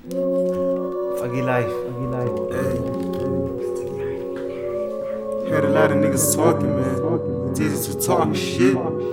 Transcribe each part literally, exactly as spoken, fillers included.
Fuggy life, fuggy life. Hey. Heard a lot of niggas talking, man. It's easy to talk shit.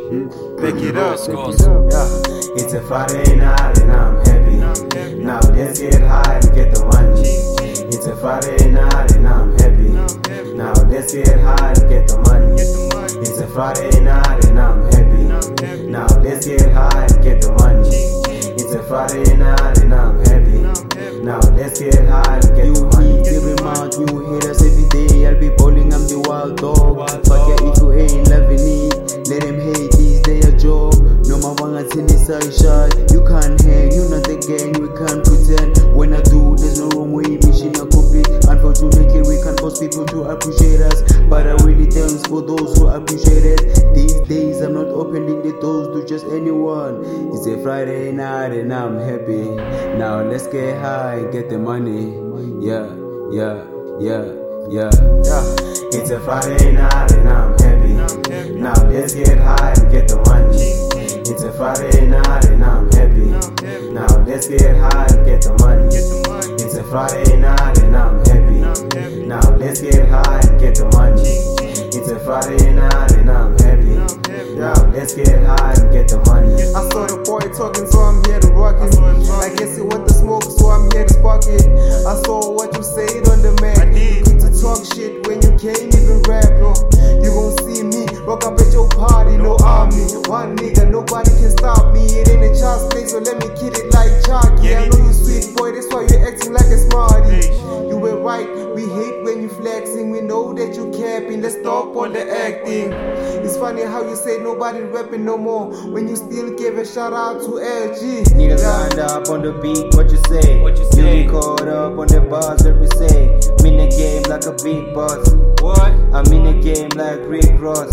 Back it up. Yeah. It's a Friday night and I'm happy. Now let's get high and get the money. It's a Friday night and I'm happy. Now let's get high and get the money. It's a Friday night and I'm happy. Now let's get high and get the money. It's a Friday night and I'm happy. Now let's get high and get the money. Every month you hear us every day. I'll be bowling, I'm the wild dog. Fuck yeah, if you ain't loving it, let them hate this, they a job. No my wanga tin is a shot. You can't hang, you not the gang, we can't pretend. When I do, there's no wrong way, mission complete. Unfortunately, we can't force people to appreciate us. But I really thanks for those who appreciate it. These days I'm not opening the doors to just anyone. It's a Friday night and I'm happy. Now let's get high and get the money. Yeah, yeah, yeah, yeah, yeah. It's a Friday night and I'm happy. Now let's get high and get the money. It's a Friday night and I'm happy. Now let's get high and get the money. It's a Friday night and I'm happy. Now let's get high and get the money. It's a Friday night and I'm happy. Now let's get high and get the money. I saw the boy talking, so I'm here to rock it. I guess he want the smoke, so I'm here to spark it. I saw what you said on the mat. You quick to talk shit when you can't even rap, bro. You gon' see me rock up at your party, no army. One nigga, nobody can stop me. It ain't a child's play, so let me kid it like Chucky. I know you sweet boy, that's why you're acting like a smarty. You were right, we hate when you flexing. We know that you capping, let's stop all the acting. It's funny how you say nobody rapping no more when you still give a shout out to L G. Niggas lined up on the beat, what you say? What you say? You be caught up on the bars that we say. I'm in the game like a big boss. What? I'm in the game like Rick Ross.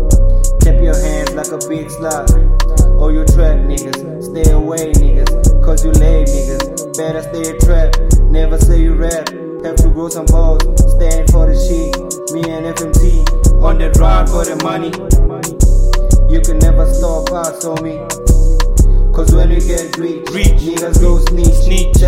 Tap your hands like a big slot. Oh, you trap niggas, stay away niggas, cause you lame niggas. Better stay trapped, never say you rap. Have to grow some balls, stand for the shit. Me and F M T on the ride for the money. You can never stop us, homie. Cause when we get rich, rich niggas go sneak, sneak.